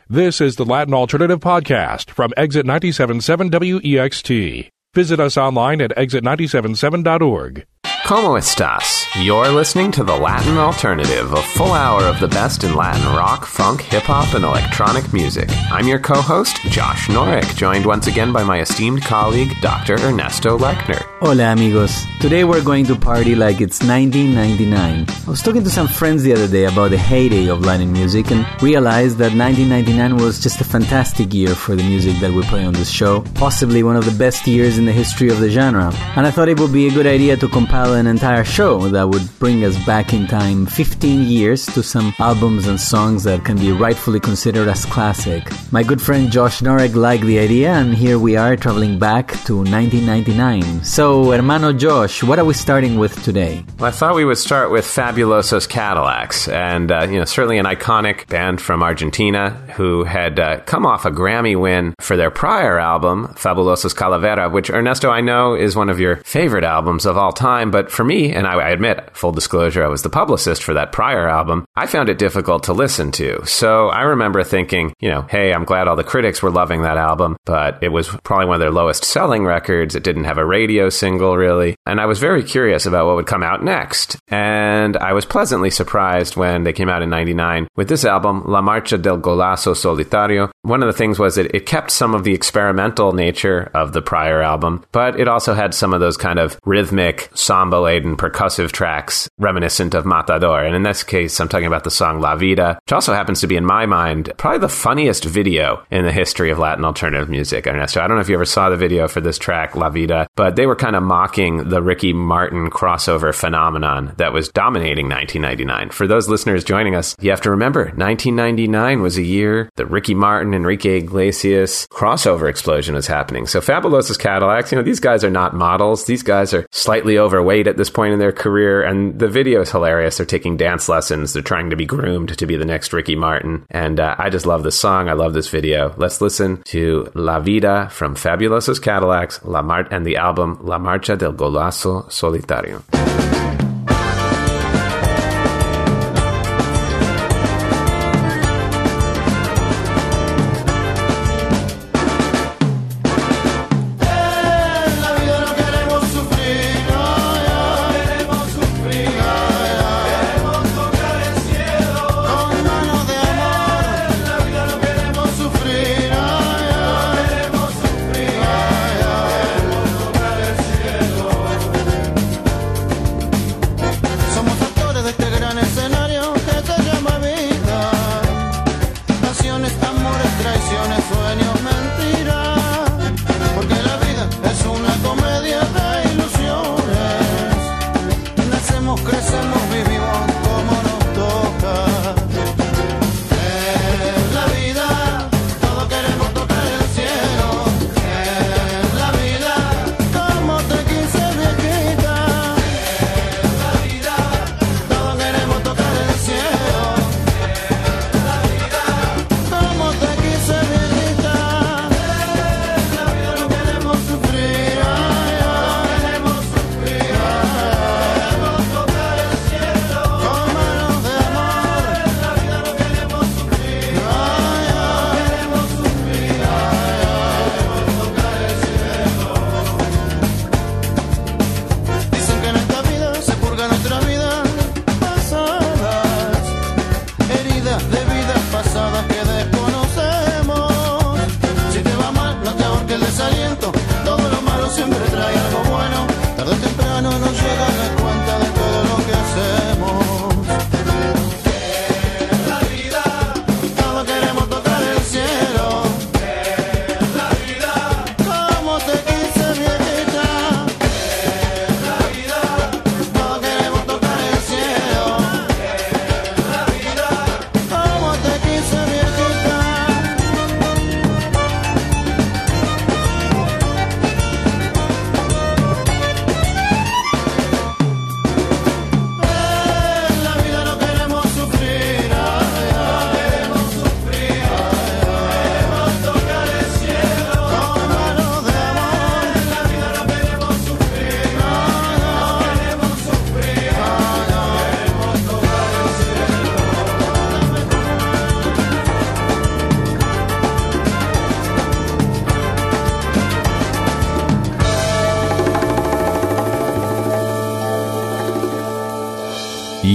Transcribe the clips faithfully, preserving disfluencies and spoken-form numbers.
This is the Latin Alternative Podcast from Exit ninety-seven point seven W E X T. Visit us online at exit nine seven seven dot org. Como estas? You're listening to The Latin Alternative, a full hour of the best in Latin rock, funk, hip-hop, and electronic music. I'm your co-host, Josh Norek, joined once again by my esteemed colleague, Doctor Ernesto Lechner. Hola, amigos. Today we're going to party like it's nineteen ninety-nine. I was talking to some friends the other day about the heyday of Latin music and realized that nineteen ninety-nine was just a fantastic year for the music that we play on this show, possibly one of the best years in the history of the genre. And I thought it would be a good idea to compile an entire show that would bring us back in time fifteen years to some albums and songs that can be rightfully considered as classic. My good friend Josh Norek liked the idea, and here we are traveling back to nineteen ninety-nine. So, hermano Josh, what are we starting with today? Well, I thought we would start with Fabulosos Cadillacs, and uh, you know, certainly an iconic band from Argentina who had uh, come off a Grammy win for their prior album, Fabulosos Calavera, which, Ernesto, I know is one of your favorite albums of all time, but for me, and I, I admit, full disclosure, I was the publicist for that prior album, I found it difficult to listen to. So I remember thinking, you know, hey, I'm glad all the critics were loving that album, but it was probably one of their lowest selling records. It didn't have a radio single, really. And I was very curious about what would come out next. And I was pleasantly surprised when they came out in ninety-nine with this album, La Marcha del Golazo Solitario. One of the things was that it kept some of the experimental nature of the prior album, but it also had some of those kind of rhythmic, samba-laden, percussive tracks reminiscent of Matador. And in this case, I'm talking about the song La Vida, which also happens to be, in my mind, probably the funniest video in the history of Latin alternative music. Ernesto, I don't know if you ever saw the video for this track, La Vida, but they were kind of mocking the Ricky Martin crossover phenomenon that was dominating nineteen ninety-nine. For those listeners joining us, you have to remember, nineteen ninety-nine was a year the Ricky Martin, Enrique Iglesias crossover explosion was happening. So Fabulosos Cadillacs, you know, these guys are not models. These guys are slightly overweight at this point in their career, and the video is hilarious. They're taking dance lessons. They're trying to be groomed to be the next Ricky Martin. And uh, I just love this song. I love this video. Let's listen to La Vida from Fabulosos Cadillacs La Mar- and the album La Marcha del Golazo Solitario.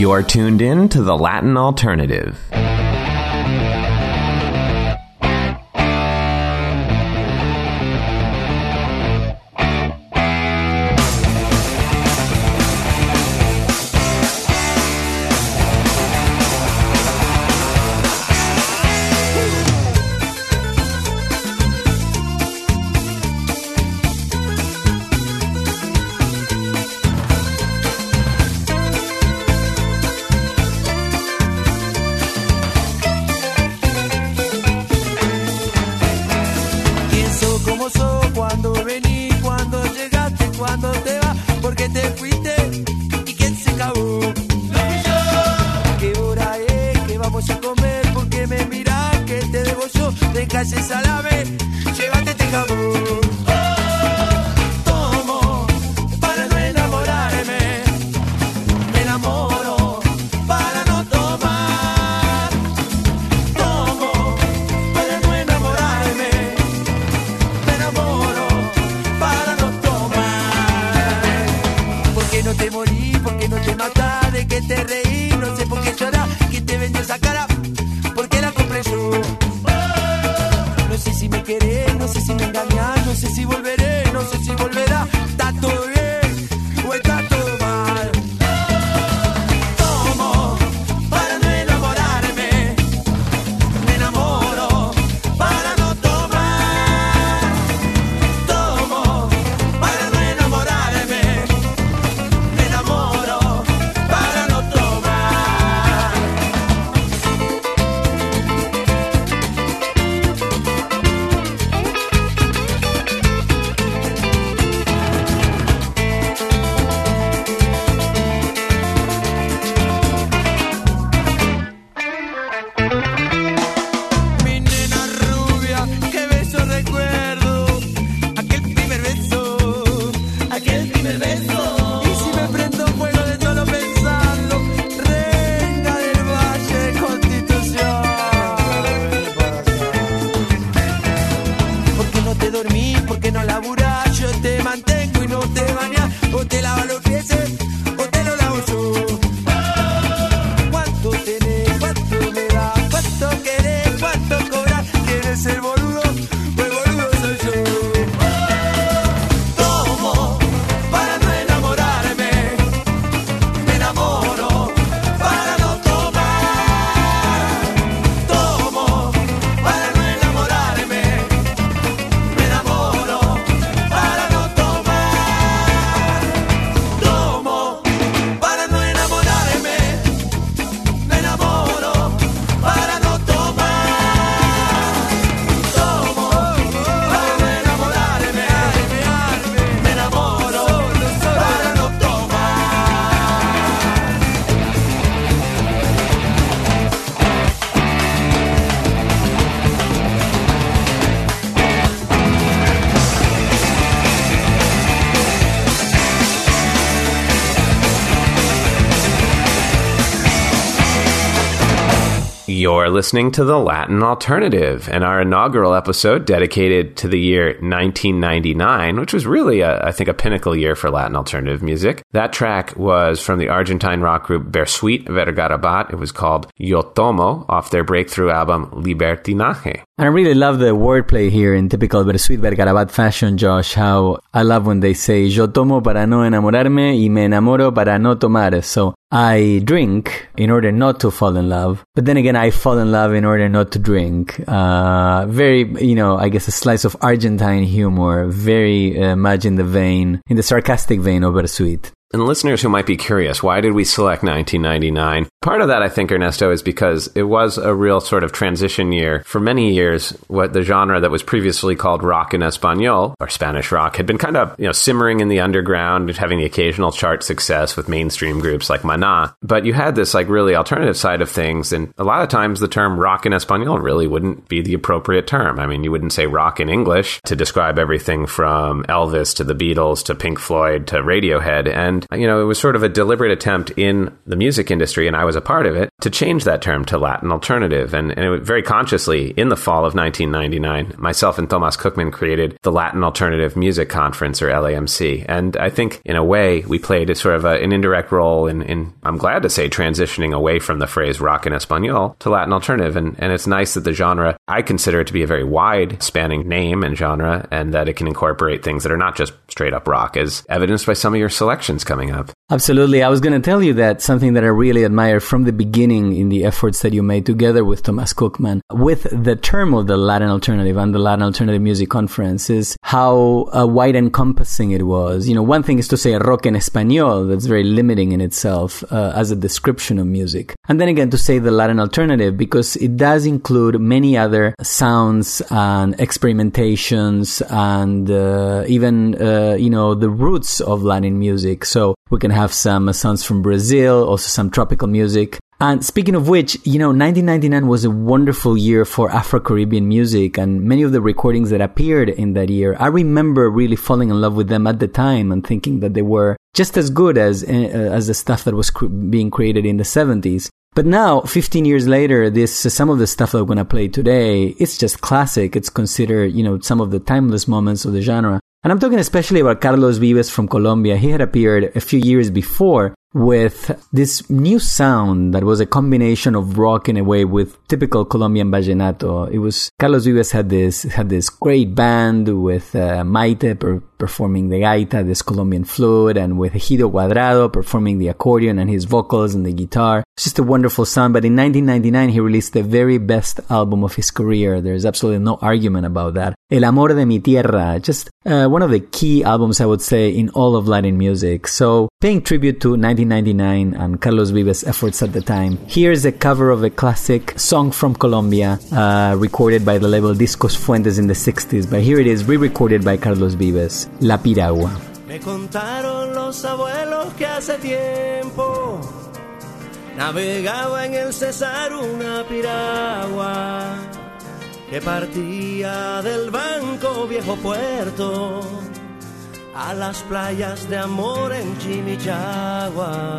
You're tuned in to the Latin Alternative. You're listening to The Latin Alternative, and our inaugural episode dedicated to the year nineteen ninety-nine, which was really, a, I think, a pinnacle year for Latin alternative music. That track was from the Argentine rock group Bersuit Vergarabat. It was called Yo Tomo, off their breakthrough album Libertinaje. And I really love the wordplay here in typical Bersuit Vergarabat fashion, Josh, how I love when they say Yo tomo para no enamorarme y me enamoro para no tomar. So I drink in order not to fall in love, but then again, I fall in love in order not to drink. Uh, very, you know, I guess a slice of Argentine humor, very uh, much in the vein, in the sarcastic vein of Bersuit. And listeners who might be curious, why did we select nineteen ninety-nine? Part of that, I think, Ernesto, is because it was a real sort of transition year. For many years, what the genre that was previously called rock en español, or Spanish rock, had been kind of, you know, simmering in the underground, having the occasional chart success with mainstream groups like Maná. But you had this, like, really alternative side of things, and a lot of times the term rock en español really wouldn't be the appropriate term. I mean, you wouldn't say rock in English to describe everything from Elvis to the Beatles to Pink Floyd to Radiohead, and And, you know, it was sort of a deliberate attempt in the music industry, and I was a part of it, to change that term to Latin alternative. And, and it was very consciously, in the fall of nineteen ninety-nine, myself and Thomas Cookman created the Latin Alternative Music Conference, or L A M C. And I think, in a way, we played a sort of a, an indirect role in, in, I'm glad to say, transitioning away from the phrase rock en español to Latin alternative. And, and it's nice that the genre, I consider it to be a very wide spanning name and genre, and that it can incorporate things that are not just straight up rock, as evidenced by some of your selections coming up. Absolutely. I was going to tell you that something that I really admire from the beginning in the efforts that you made together with Thomas Cookman with the term of the Latin Alternative and the Latin Alternative Music Conference is how uh, wide encompassing it was. You know, one thing is to say rock en español, that's very limiting in itself uh, as a description of music. And then again, to say the Latin Alternative, because it does include many other sounds and experimentations and uh, even, uh, you know, the roots of Latin music. So we can have some sounds from Brazil, also some tropical music. And speaking of which, you know, nineteen ninety-nine was a wonderful year for Afro-Caribbean music, and many of the recordings that appeared in that year, I remember really falling in love with them at the time and thinking that they were just as good as uh, as the stuff that was cr- being created in the seventies. But now, fifteen years later, this uh, some of the stuff that we're going to play today, it's just classic. It's considered, you know, some of the timeless moments of the genre. And I'm talking especially about Carlos Vives from Colombia. He had appeared a few years before with this new sound that was a combination of rock in a way with typical Colombian vallenato. It was, Carlos Vives had this, had this great band with uh, Maite per, performing the gaita, this Colombian flute, and with Ejido Cuadrado performing the accordion and his vocals and the guitar. It's just a wonderful sound. But in nineteen ninety-nine, he released the very best album of his career. There's absolutely no argument about that. El Amor de mi Tierra, just uh, one of the key albums, I would say, in all of Latin music. So, paying tribute to nineteen ninety-nine and Carlos Vives' efforts at the time, here's a cover of a classic song from Colombia, uh, recorded by the label Discos Fuentes in the sixties. But here it is, re-recorded by Carlos Vives, La Piragua. Me contaron los abuelos que hace tiempo navegaba en el Cesar una piragua que partía del Banco Viejo Puerto a las playas de amor en Chimichagua.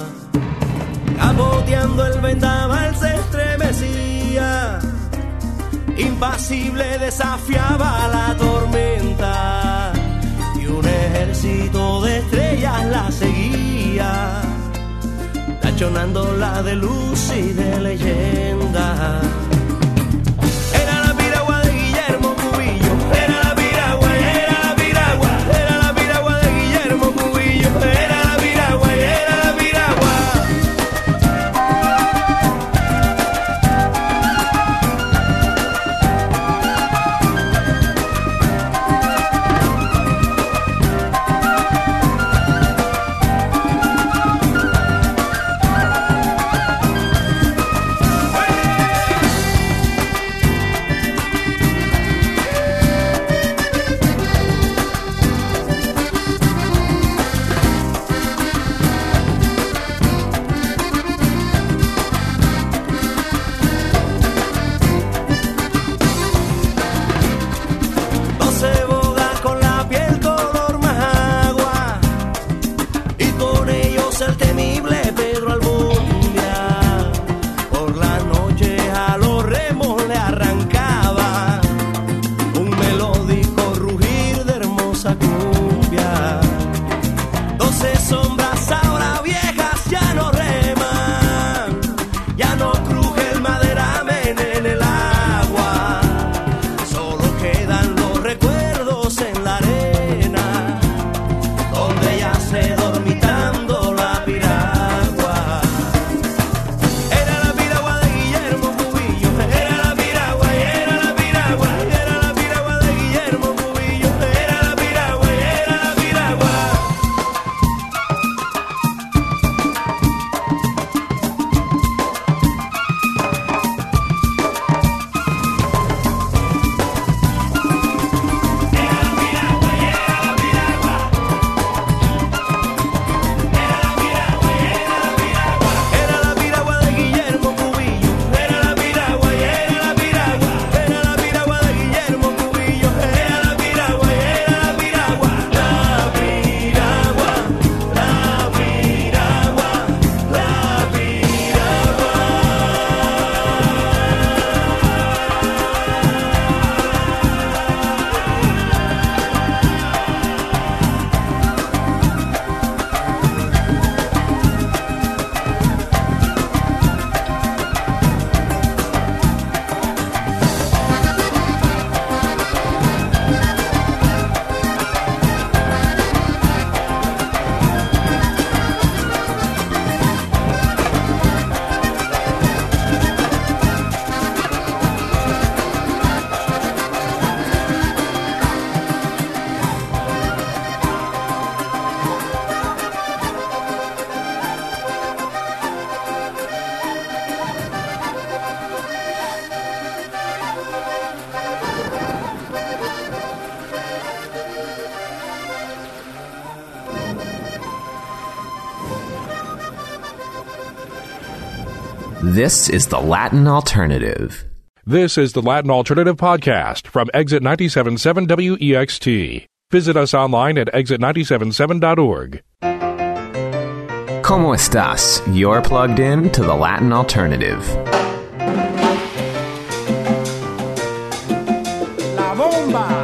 Capoteando el vendaval se estremecía, impasible desafiaba la tormenta, y un ejército de estrellas la seguía, tachonándola de luz y de leyenda. This is the Latin Alternative. This is the Latin Alternative Podcast from Exit ninety-seven point seven W E X T. Visit us online at exit nine seven seven dot org. ¿Cómo estás? You're plugged in to the Latin Alternative. La bomba.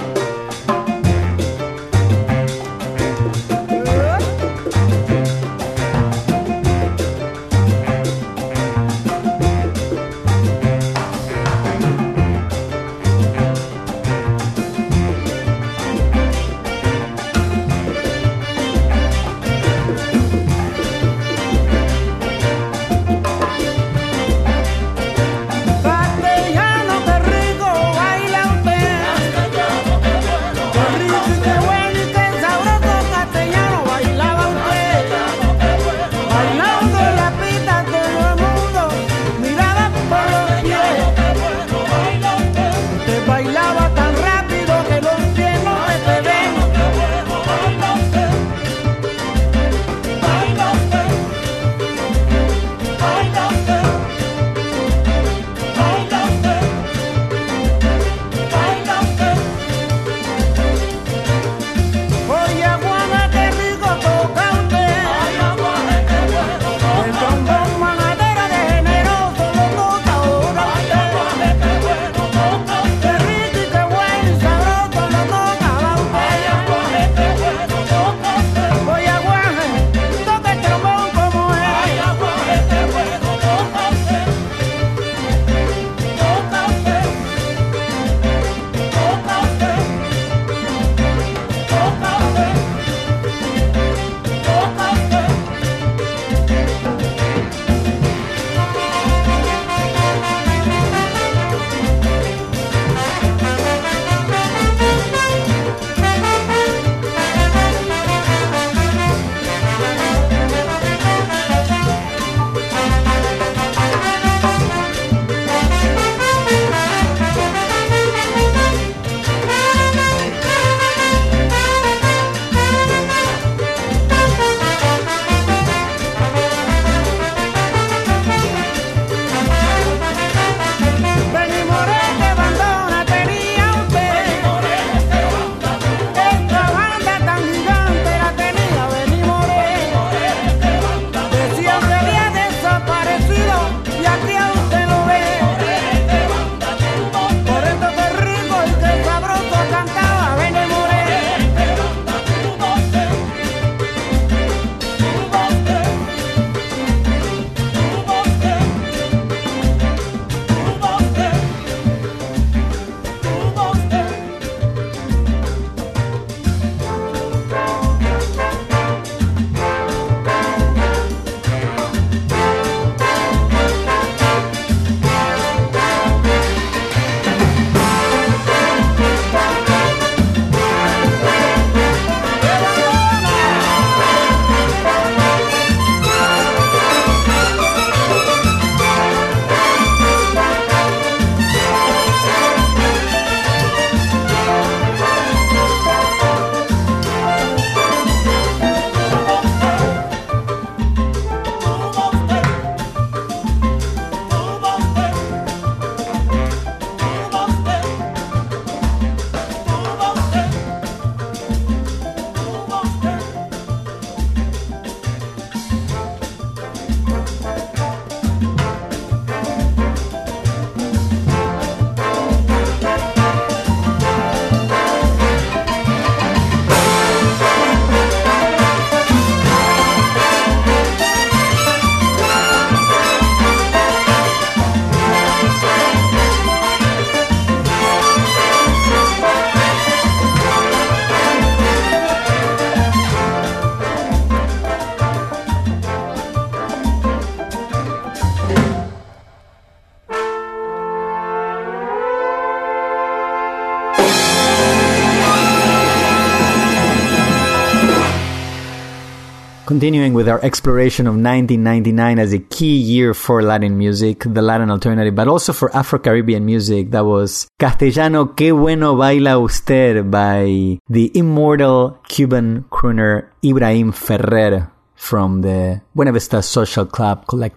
Continuing with our exploration of nineteen ninety-nine as a key year for Latin music, the Latin alternative, but also for Afro-Caribbean music, that was Castellano, Qué Bueno Baila Usted by the immortal Cuban crooner Ibrahim Ferrer from the Buena Vista Social Club Collective.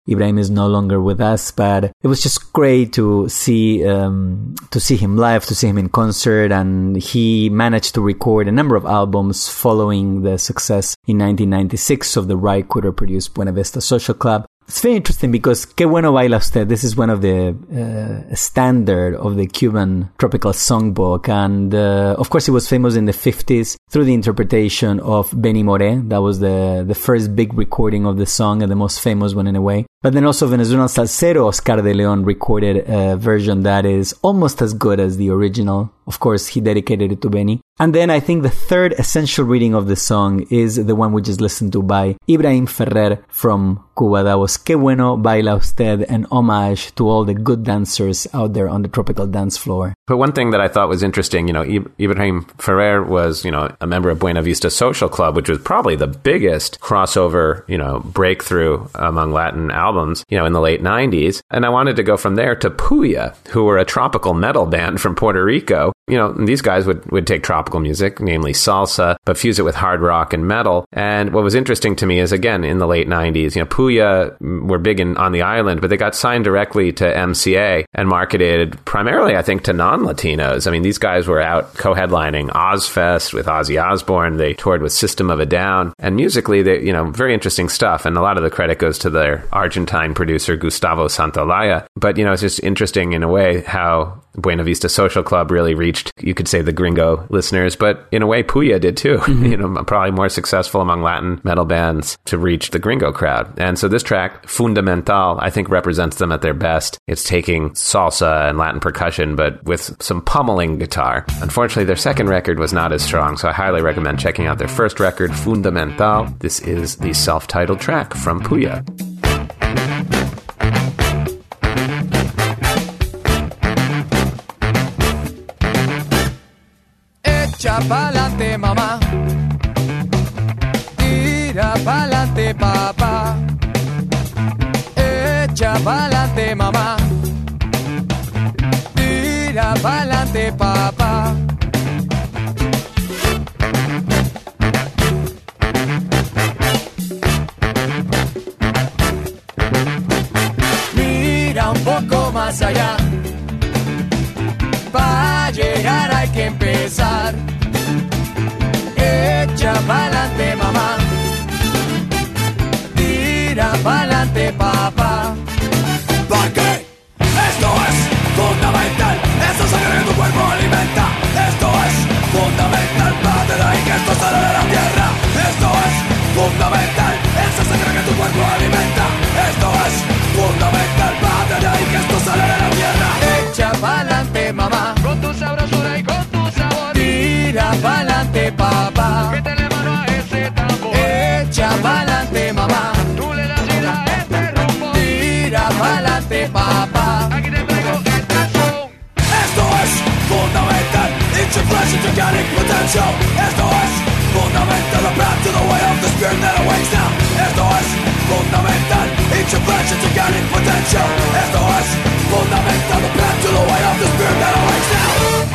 Ibrahim is no longer with us, but it was just great to see um, to see him live, to see him in concert, and he managed to record a number of albums following the success in nineteen ninety-six of the Ry Cooder produced Buena Vista Social Club. It's very interesting because Qué Bueno Baila Usted, this is one of the uh, standard of the Cuban tropical songbook. And uh, of course, it was famous in the fifties through the interpretation of Benny Moré. That was the, the first big recording of the song and the most famous one in a way. But then also Venezuelan salsero Oscar de Leon recorded a version that is almost as good as the original. Of course, he dedicated it to Benny. And then I think the third essential reading of the song is the one we just listened to by Ibrahim Ferrer from Cuba. That was Qué Bueno Baila Usted, an homage to all the good dancers out there on the tropical dance floor. But one thing that I thought was interesting, you know, Ibrahim Ferrer was, you know, a member of Buena Vista Social Club, which was probably the biggest crossover, you know, breakthrough among Latin albums, you know, in the late nineties. And I wanted to go from there to Puya, who were a tropical metal band from Puerto Rico. You know, these guys would, would take tropical music, namely salsa, but fuse it with hard rock and metal. And what was interesting to me is, again, in the late nineties, you know, Puya were big in, on the island, but they got signed directly to M C A and marketed primarily, I think, to non-Latinos. I mean, these guys were out co-headlining Ozfest with Ozzy Osbourne. They toured with System of a Down. And musically, they, you know, very interesting stuff. And a lot of the credit goes to their Argentine producer, Gustavo Santaolalla. But, you know, it's just interesting in a way how Buena Vista Social Club really reached, you could say, the gringo listeners, but in a way Puya did too. Mm-hmm. You know, probably more successful among Latin metal bands to reach the gringo crowd. And so this track, Fundamental, I think represents them at their best. It's taking salsa and Latin percussion, but with some pummeling guitar. Unfortunately, their second record was not as strong, so I highly recommend checking out their first record, Fundamental. This is the self-titled track from Puya. Echa pa'lante, mamá. Tira pa'lante, papá. Echa pa'lante, mamá. Tira pa'lante, papá. Mira un poco más allá. Para llegar hay que empezar. Echa pa'lante, mamá. Tira pa'lante, papá. Porque esto es fundamental. Esa sangre en tu cuerpo alimenta. Esto es fundamental. Parte de ahí que esto sale de la tierra. Esto es fundamental. Esa sangre que tu cuerpo alimenta. Esto es fundamental. Parte de ahí que esto sale de la tierra. Echa pa'lante, mamá. Con tu sabrosura y con tu sabor. Tira pa'lante, papá. Métele mano a ese tambor. Echa pa'lante, mamá. Tú le das vida a este rumbo. Tira pa'lante, papá. Aquí te traigo este show. Esto es fundamental. It's your flesh, it's organic potential. Esto es fundamental. The path to the way of the spirit that awakes now. Esto es fundamental. It's your flesh, it's organic potential. Esto es fundamental. The path to the way of the spirit that awakes now.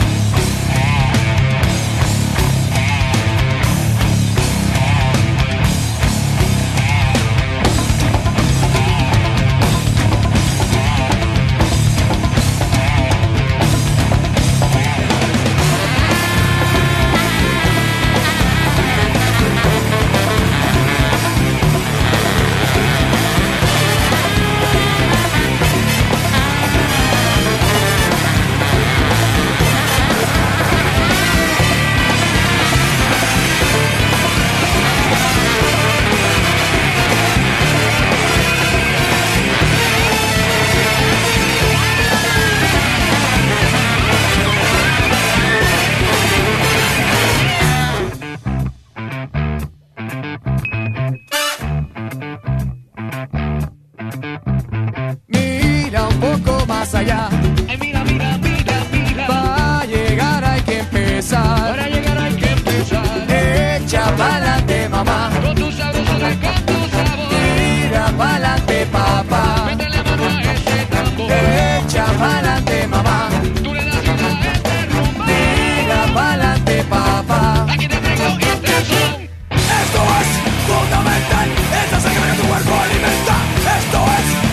Allá. Ay, mira, mira, mira, mira. Para llegar hay que empezar. Para llegar hay que empezar. Echa pa'lante, mamá. Con tu sabrosura y con tu sabor. Tira pa'lante, papá. Métele mano a ese tambor. Echa pa'lante, mamá. Tú le das vida a este rumbo. Tira pa'lante, papá. Aquí te traigo este son. Esto es fundamental. Esta sangre que tu cuerpo alimenta. Esto es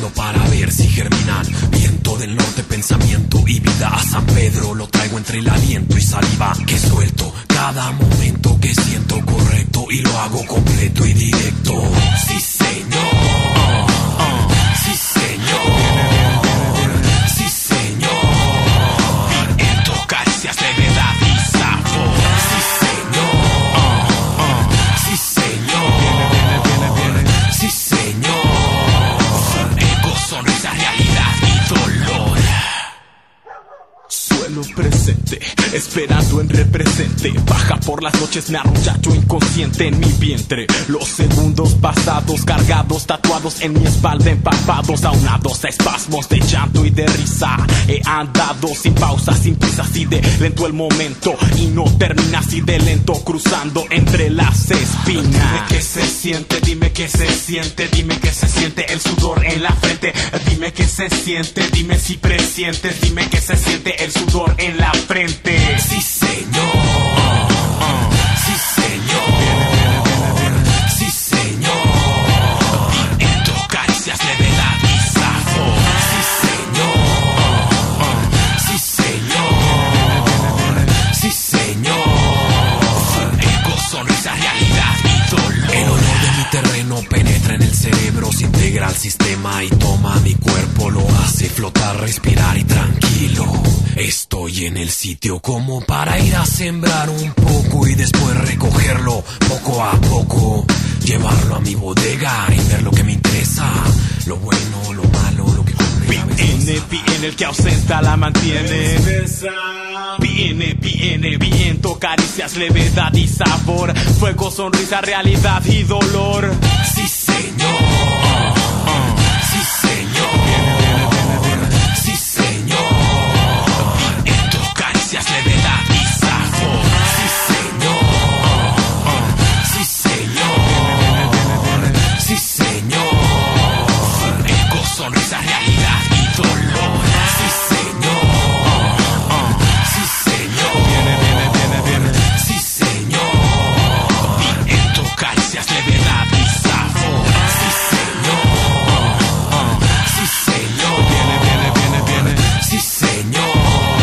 solo para ver si germinan. Viento del norte, pensamiento y vida. A San Pedro lo traigo entre el aliento y saliva que suelto. Cada momento que siento correcto y lo hago completo y directo. Sí, señor. Uh, uh, sí, señor. Sí, señor. Viento, caricias, levedad y sabor. Sí, señor. Uh, uh, sí, señor. Sí, señor. Ego, sonrisa, realidad y dolor. Suelo presente, esperando en represente. Baja por las noches, me arrollacho inconsciente en mi vientre. Los segundos pasados, cargados, tatuados en mi espalda, empapados, aunados a espasmos de llanto y de risa. He andado sin pausa, sin prisa, así de lento el momento. Y no termina así de lento, cruzando entre las espinas. Dime qué se siente, dime qué se siente, dime qué se siente el sudor en la frente. Dime qué se siente, dime si presientes, dime qué se siente el sudor en la frente. Sí, señor. Uh, uh, sí, señor. Sí, señor. Viento, caricias, levedad y sabor. Sí, señor. Uh, uh, sí, señor. Sí, señor. Ego, sonrisa, realidad y dolor. El olor de mi terreno penetra en el cerebro, se integra al sistema y toma mi cuerpo, lo hace flotar, respirar y tranquilo. Estoy en el sitio como para ir a sembrar un poco y después recogerlo poco a poco, llevarlo a mi bodega y ver lo que me interesa, lo bueno, lo malo, lo que viene, viene el que ausenta la mantiene. Viene, viene, viento, caricias, levedad y sabor, fuego, sonrisa, realidad y dolor. Sí, señor. Uh, uh, sí, señor. Sí, señor. Viento, caricias, levedad y sabor. Sí, señor. Uh, uh, sí, señor. Sí, señor. Ego, sonrisa, realidad y dolor. Sí, señor. Uh, uh, sí, señor. Viene, viene, viene, viene. Sí, señor. Viento, caricias, levedad y sabor. Sí, señor. Uh, uh, sí, señor. Viene, viene, viene, viene. Sí, señor.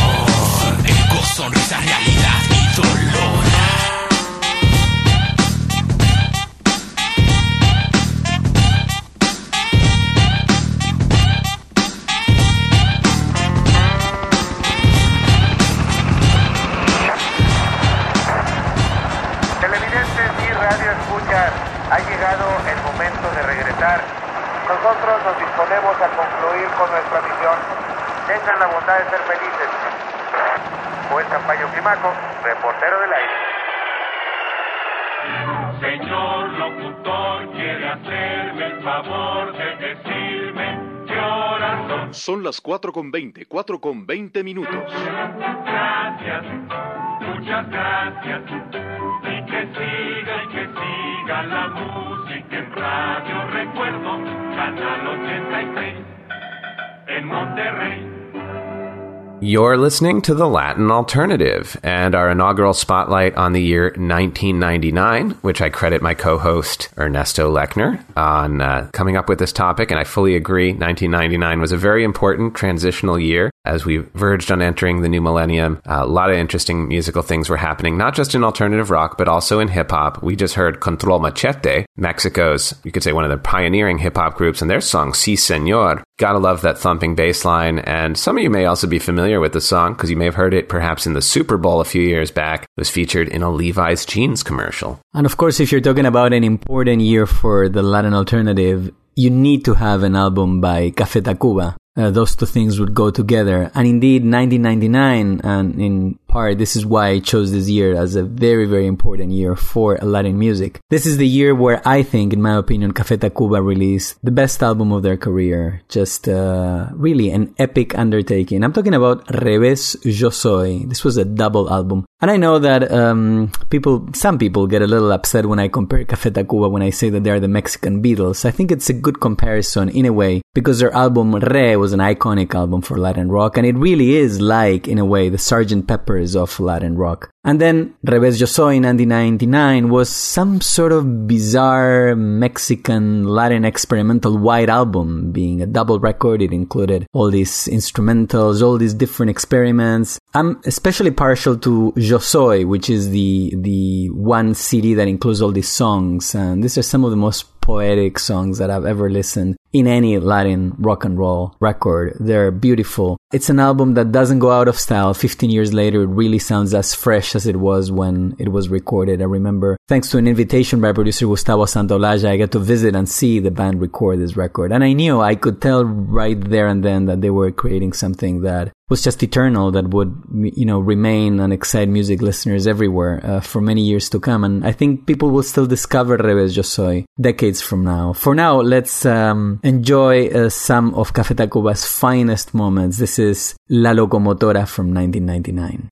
Ego, sonrisa, realidad y dolor. Televidentes y radioescuchas, ha llegado el momento de regresar. Nosotros nos disponemos a concluir con nuestra misión. Tengan la bondad de ser felices. Juez Campayo Climaco, reportero del aire. Señor locutor, quiere hacerme el favor de decirme qué horas son. Son las cuatro con veinte, cuatro con veinte minutos. Gracias, muchas gracias. Y que siga y que siga la música en Radio Recuerdo, Canal ochenta y seis, en Monterrey. You're listening to The Latin Alternative and our inaugural spotlight on the year nineteen ninety-nine, which I credit my co-host Ernesto Lechner on uh, coming up with this topic. And I fully agree, nineteen ninety-nine was a very important transitional year as we verged on entering the new millennium. Uh, a lot of interesting musical things were happening, not just in alternative rock, but also in hip-hop. We just heard Control Machete, Mexico's, you could say, one of the pioneering hip-hop groups, and their song, Si Señor. Gotta love that thumping bass line. And some of you may also be familiar with the song because you may have heard it perhaps in the Super Bowl a few years back. It was featured in a Levi's jeans commercial. And of course, if you're talking about an important year for the Latin alternative, you need to have an album by Café Tacuba. Uh, those two things would go together. And indeed, nineteen ninety-nine, and in part, this is why I chose this year as a very, very important year for Latin music. This is the year where I think, in my opinion, Café Tacuba released the best album of their career. Just uh, really an epic undertaking. I'm talking about Revés Yo Soy. This was a double album. And I know that um, people, some people get a little upset when I compare Café Tacuba when I say that they are the Mexican Beatles. I think it's a good comparison in a way because their album Re was an iconic album for Latin rock, and it really is like, in a way, the Sergeant Pepper's of Latin rock. And then Revés Yo Soy, nineteen ninety-nine, was some sort of bizarre Mexican Latin experimental white album, being a double record. It included all these instrumentals, all these different experiments. I'm especially partial to Yo Soy, which is the the one C D that includes all these songs. And these are some of the most poetic songs that I've ever listened in any Latin rock and roll record. They're beautiful. It's an album that doesn't go out of style. fifteen years later, it really sounds as fresh as it was when it was recorded. I remember, thanks to an invitation by producer Gustavo Santaolalla, I got to visit and see the band record this record. And I knew, I could tell right there and then that they were creating something that was just eternal, that would, you know, remain and excite music listeners everywhere uh, for many years to come. And I think people will still discover Revés Yo Soy decades from now. For now, let's um, enjoy uh, some of Café Tacuba's finest moments. This is La Locomotora from nineteen ninety-nine.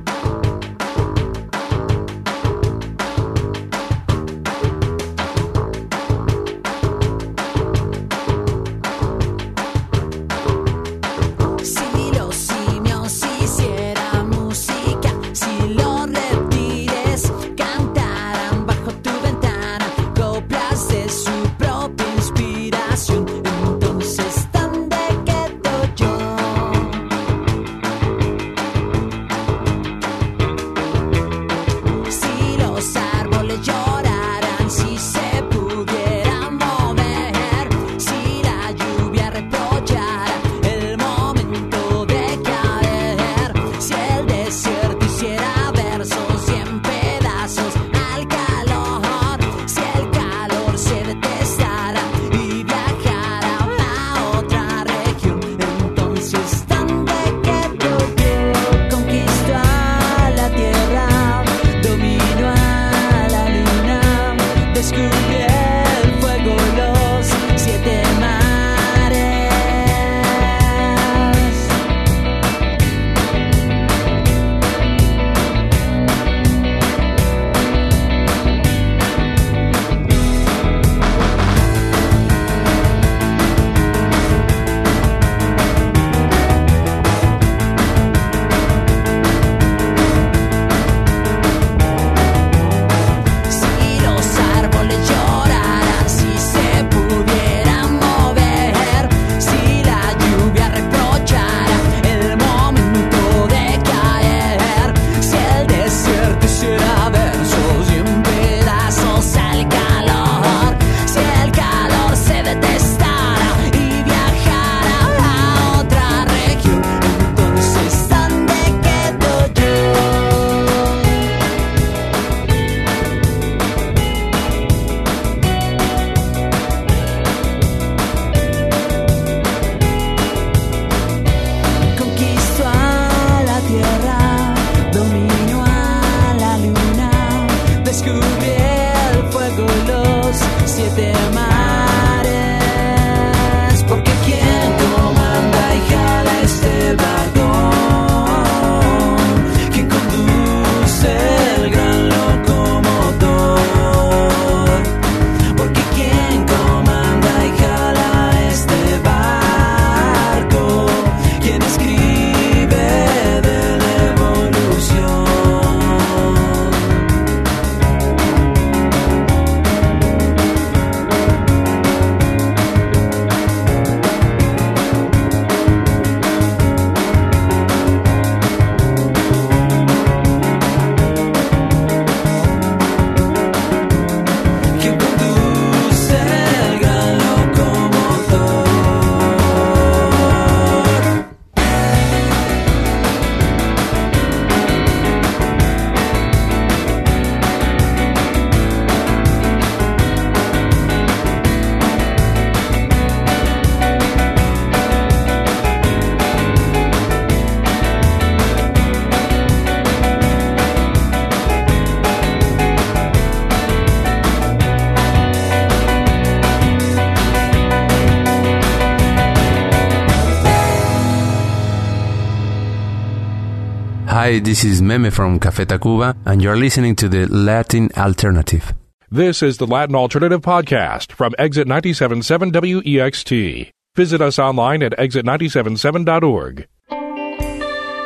Hi, this is Meme from Café Tacuba, and you're listening to the Latin Alternative. This is the Latin Alternative Podcast from Exit ninety-seven point seven W E X T. Visit us online at exit nine seven seven dot org.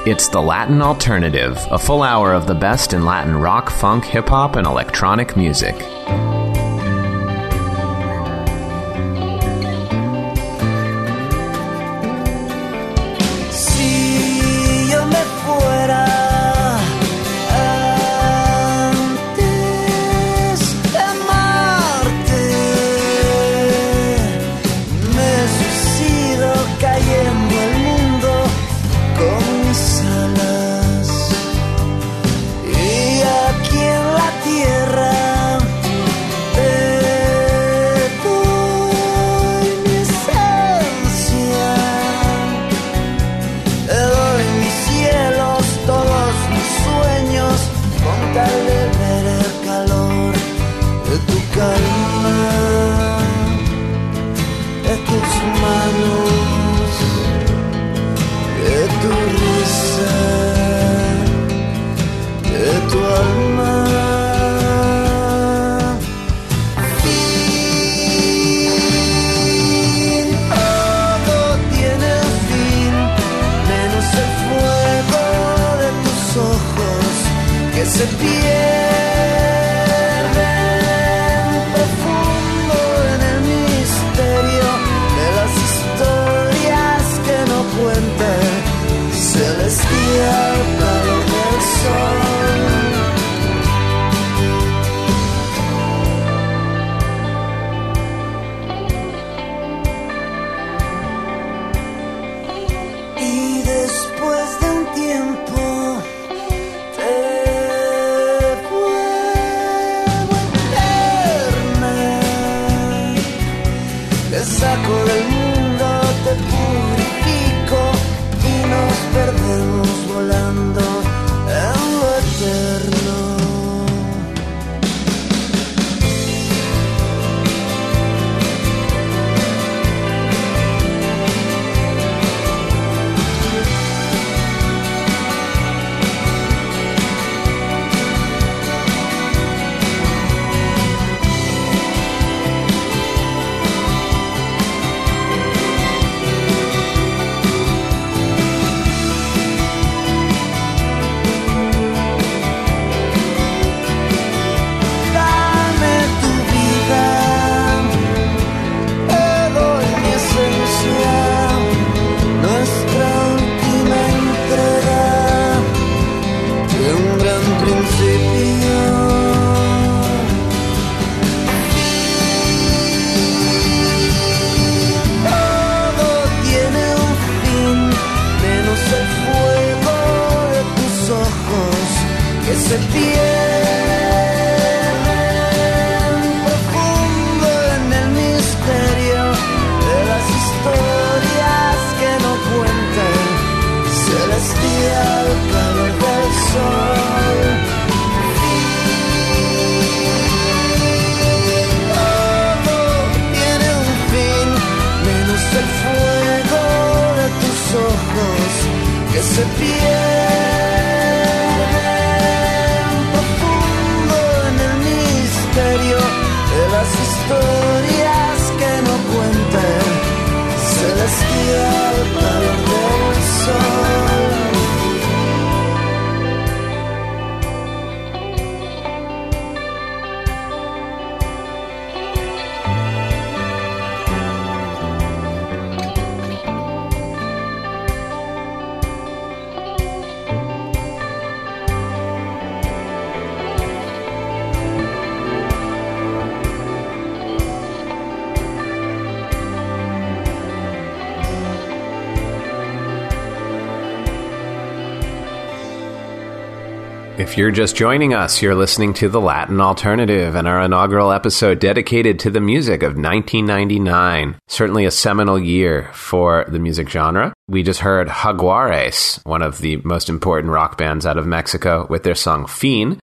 It's the Latin Alternative, a full hour of the best in Latin rock, funk, hip-hop, and electronic music. Si yo me fuera antes de amarte, me suicido cayendo al mundo con mis alas, y aquí en la tierra te doy mi esencia, te doy mis cielos, todos mis sueños, con tal de ver el calor de tu calma, de tus manos, de tu risa, de tu alma. Fin, todo tiene fin, menos el fuego de tus ojos que se pierden profundo en el misterio de las historias que no cuentan, celestial calor del sol. Y después de un tiempo te vuelvo eterna, te saco del mundo, te purifico y nos perdemos volando en lo eterno. Dame tu vida, te doy mi esencia, nuestra última entrega de un gran principio. Todo tiene un fin, menos el fuego de tus ojos que se pierden profundo en el misterio de las historias que no cuentan, celestial calor del sol. Todo tiene un fin, menos el fuego de tus ojos que se pierden profundo en el misterio de las historias que no cuentan, celestial calor del sol. If you're just joining us, you're listening to The Latin Alternative and our inaugural episode dedicated to the music of nineteen ninety-nine. Certainly a seminal year for the music genre. We just heard Jaguares, one of the most important rock bands out of Mexico, with their song Fin.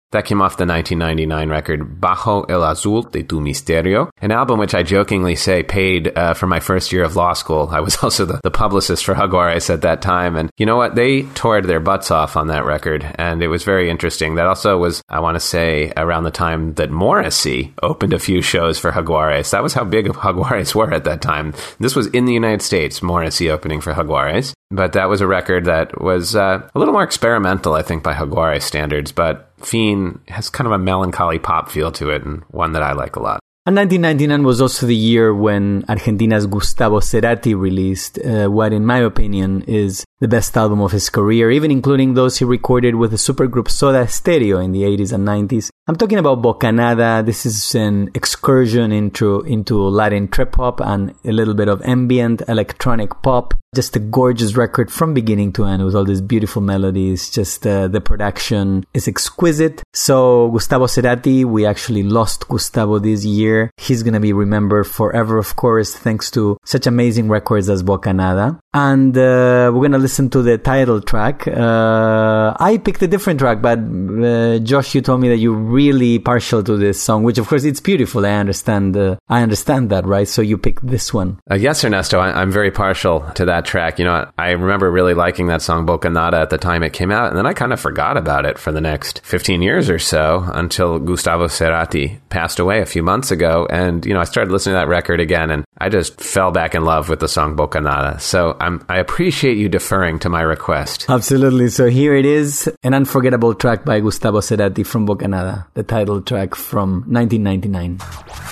That came off the nineteen ninety-nine record Bajo el Azul de tu Misterio, an album which I jokingly say paid uh, for my first year of law school. I was also the, the publicist for Jaguares at that time. And you know what? They toured their butts off on that record, and it was very interesting. That also was, I want to say, around the time that Morrissey opened a few shows for Jaguares. That was how big Jaguares were at that time. This was in the United States, Morrissey opening for Jaguares. But that was a record that was uh, a little more experimental, I think, by Jaguares standards. But Fiend has kind of a melancholy pop feel to it, and one that I like a lot. And nineteen ninety-nine was also the year when Argentina's Gustavo Cerati released uh, what, in my opinion, is the best album of his career, even including those he recorded with the supergroup Soda Stereo in the eighties and nineties. I'm talking about Bocanada. This is an excursion into into Latin trip-hop and a little bit of ambient electronic pop. Just a gorgeous record from beginning to end with all these beautiful melodies. Just uh, the production is exquisite. So Gustavo Cerati, we actually lost Gustavo this year. He's going to be remembered forever, of course, thanks to such amazing records as Bocanada. And uh, we're going to listen to the title track. Uh, I picked a different track, but uh, Josh, you told me that you're really partial to this song, which of course it's beautiful. I understand. Uh, I understand that, right? So you picked this one. Uh, yes, Ernesto, I, I'm very partial to that track. You know, I remember really liking that song Bocanada at the time it came out, and then I kind of forgot about it for the next fifteen years or so until Gustavo Cerati passed away a few months ago. And, you know, I started listening to that record again, and I just fell back in love with the song Bocanada. So I'm, I appreciate you deferring to my request. Absolutely. So here it is, an unforgettable track by Gustavo Cerati from Bocanada, the title track from nineteen ninety-nine.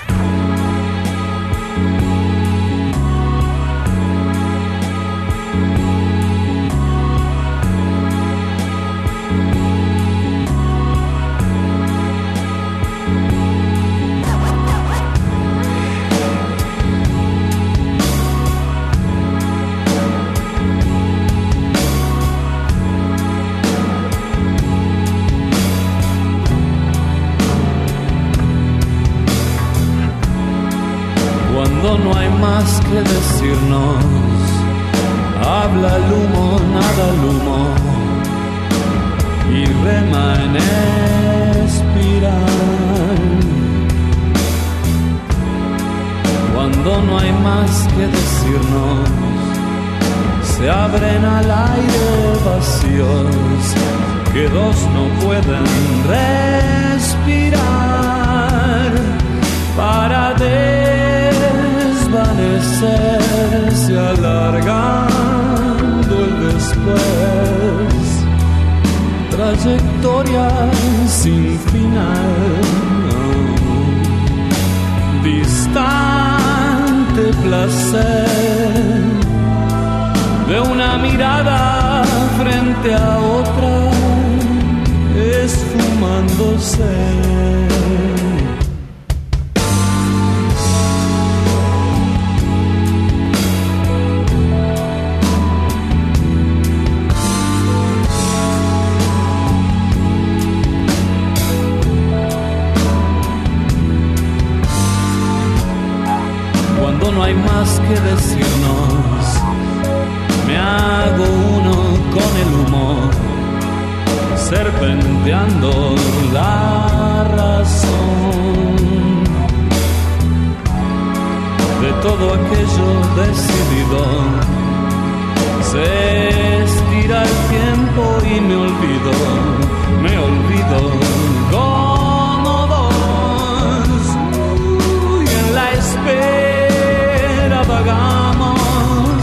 No hay más que decirnos, habla el humo, nada el humo, y rema en espiral. Cuando no hay más que decirnos, se abren al aire vacíos que dos no pueden respirar para desvanecerse alargando el después, trayectoria sin final, distante placer de una mirada frente a otra, esfumándose. No hay más que decirnos, me hago uno con el humo, serpenteando la razón de todo aquello decidido. Se estira el tiempo y me olvido, me olvido como dos, y en la espera vagamos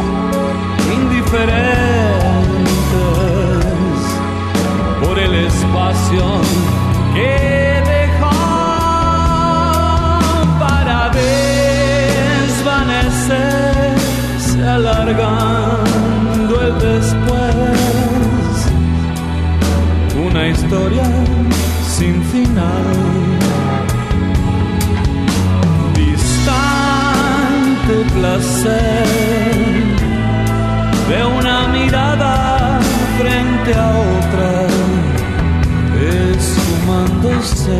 indiferentes por el espacio que dejó para desvanecerse alargando el después, una historia sin final. Placer de una mirada frente a otra, esfumándose.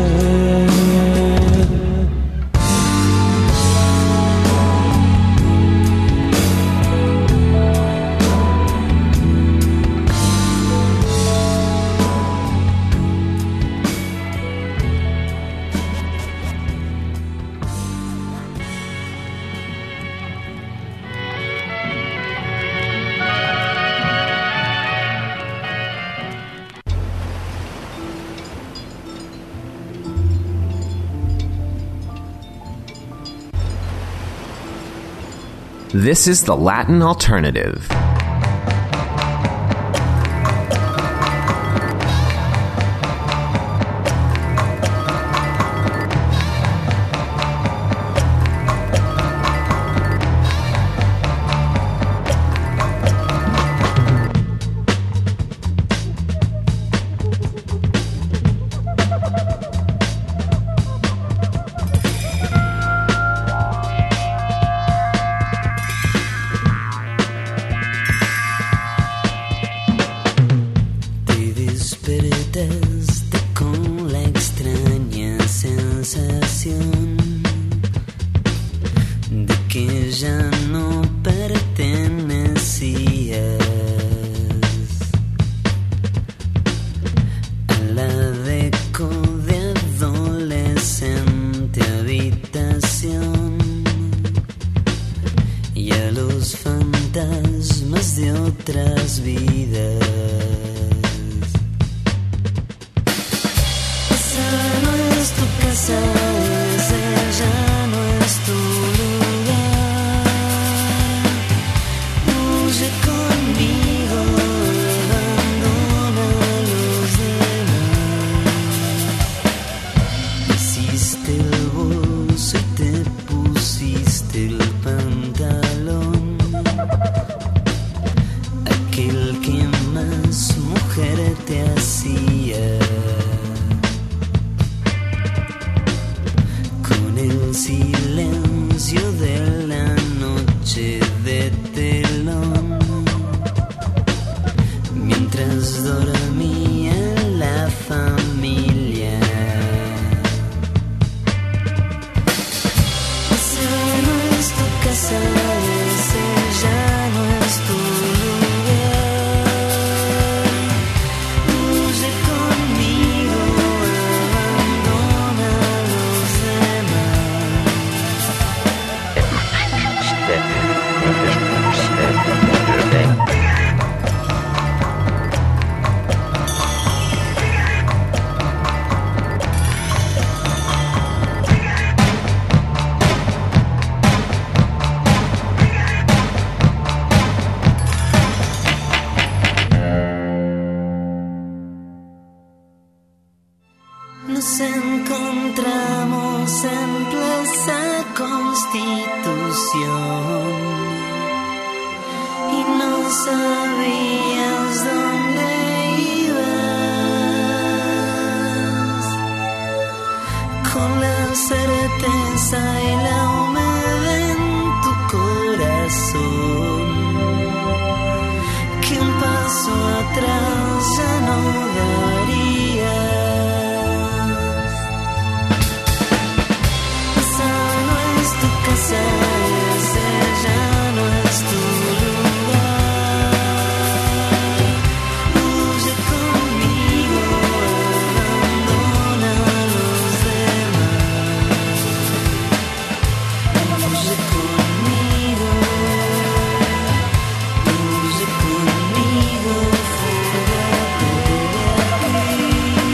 This is the Latin Alternative. Nos encontramos en Plaza Constitución y no sabías dónde ibas, con la certeza y la humedad en tu corazón, que un paso atrás ya no darías. Ese ya no es tu lugar. Huye conmigo, abandona a los demás. Huye conmigo, huye conmigo, fúgate de aquí.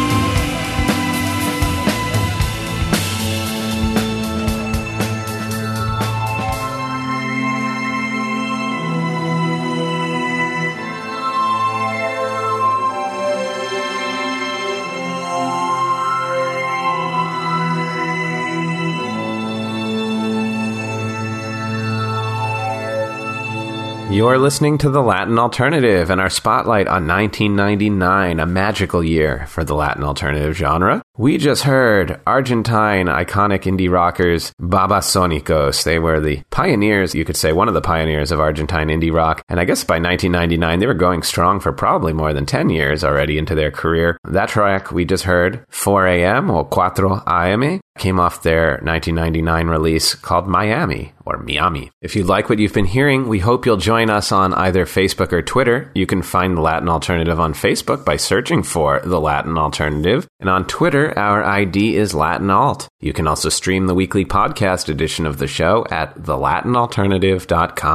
You're listening to The Latin Alternative and our spotlight on nineteen ninety-nine, a magical year for the Latin alternative genre. We just heard Argentine iconic indie rockers Babasónicos. They were the pioneers, you could say one of the pioneers of Argentine indie rock. And I guess by nineteen ninety-nine, they were going strong for probably more than ten years already into their career. That track we just heard, four a.m. or cuatro a m, came off their nineteen ninety-nine release called Miami, or Miami. If you like what you've been hearing, we hope you'll join us on either Facebook or Twitter. You can find The Latin Alternative on Facebook by searching for The Latin Alternative. And on Twitter, our I D is Latin Alt. You can also stream the weekly podcast edition of the show at the latin alternative dot com.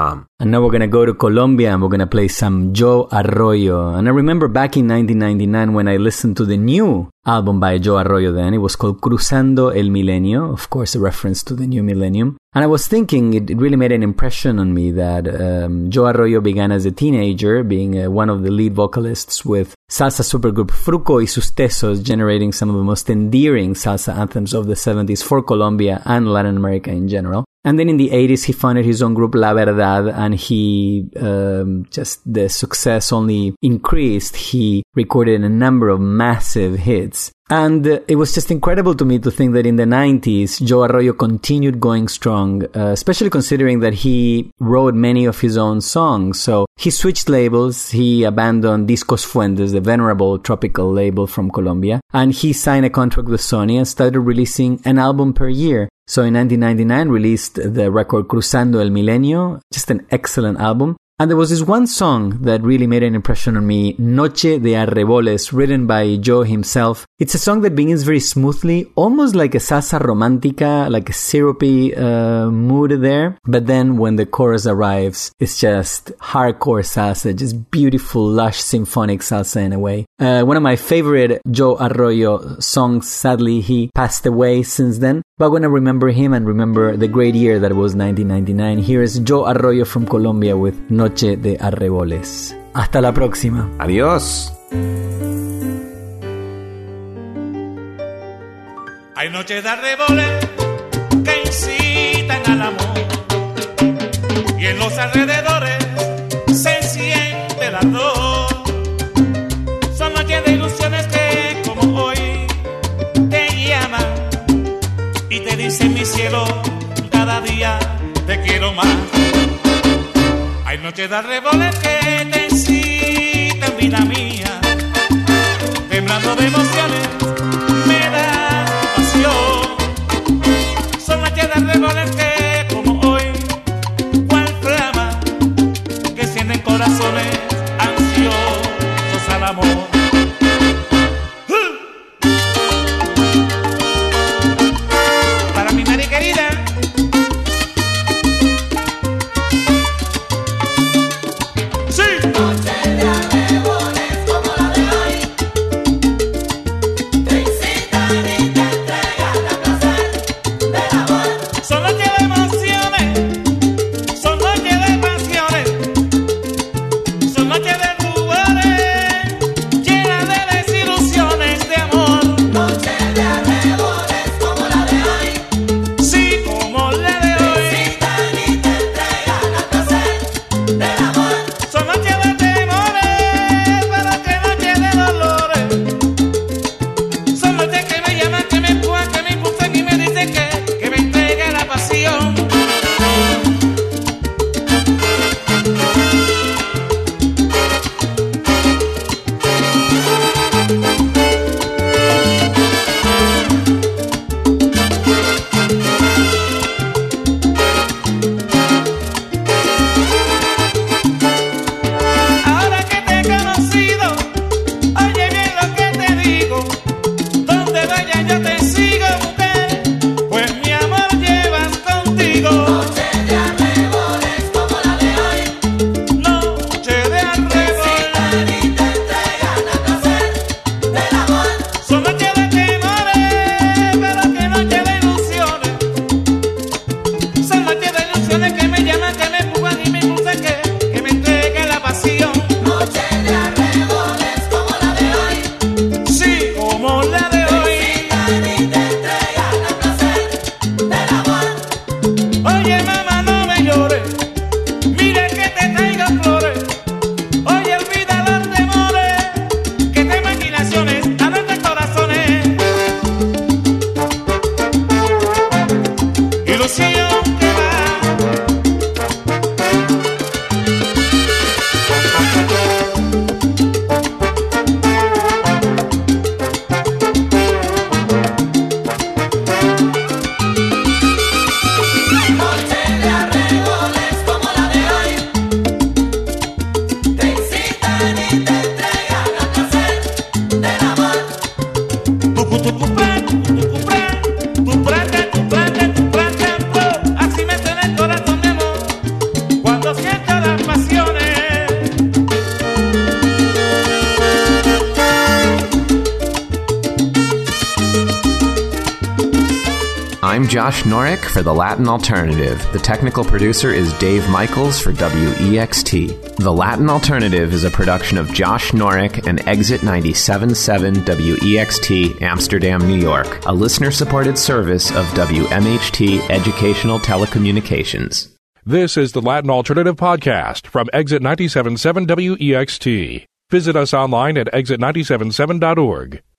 And now we're going to go to Colombia and we're going to play some Joe Arroyo. And I remember back in nineteen ninety-nine when I listened to the new album by Joe Arroyo then. It was called Cruzando el Milenio, of course a reference to the new millennium. And I was thinking it, it really made an impression on me that um, Joe Arroyo began as a teenager, being uh, one of the lead vocalists with salsa supergroup Fruco y sus Tesos, generating some of the most endearing salsa anthems of the seventies for Colombia and Latin America in general. And then in the eighties, he founded his own group La Verdad, and he um, just the success only increased. He recorded a number of massive hits. And uh, it was just incredible to me to think that in the nineties, Joe Arroyo continued going strong, uh, especially considering that he wrote many of his own songs. So he switched labels, he abandoned Discos Fuentes, the venerable tropical label from Colombia, and he signed a contract with Sony and started releasing an album per year. So in nineteen ninety-nine, released the record Cruzando el Milenio, just an excellent album. And there was this one song that really made an impression on me, Noche de Arreboles, written by Joe himself. It's a song that begins very smoothly, almost like a salsa romantica, like a syrupy uh, mood there. But then when the chorus arrives, it's just hardcore salsa, just beautiful, lush, symphonic salsa in a way. Uh, one of my favorite Joe Arroyo songs, sadly, he passed away since then. But when I remember him and remember the great year that was nineteen ninety-nine, here is Joe Arroyo from Colombia with Noche de Arreboles. Hasta la próxima. Adiós. Hay noches de arreboles que incitan al amor y en los alrededores se siente el ardor. Son noches de ilusiones que como hoy te llaman y te dicen mi cielo, cada día te quiero más. Hay noches de arreboles que te incitan, vida mía, temblando de emociones, me da pasión. Son noches de arreboles que como hoy, cual flama, que encienden corazones ansiosos al amor. I'm Josh Norick for The Latin Alternative. The technical producer is Dave Michaels for W E X T. The Latin Alternative is a production of Josh Norick and Exit ninety-seven point seven W E X T, Amsterdam, New York, a listener-supported service of W M H T Educational Telecommunications. This is the Latin Alternative Podcast from Exit ninety-seven point seven W E X T. Visit us online at exit nine seven seven dot org.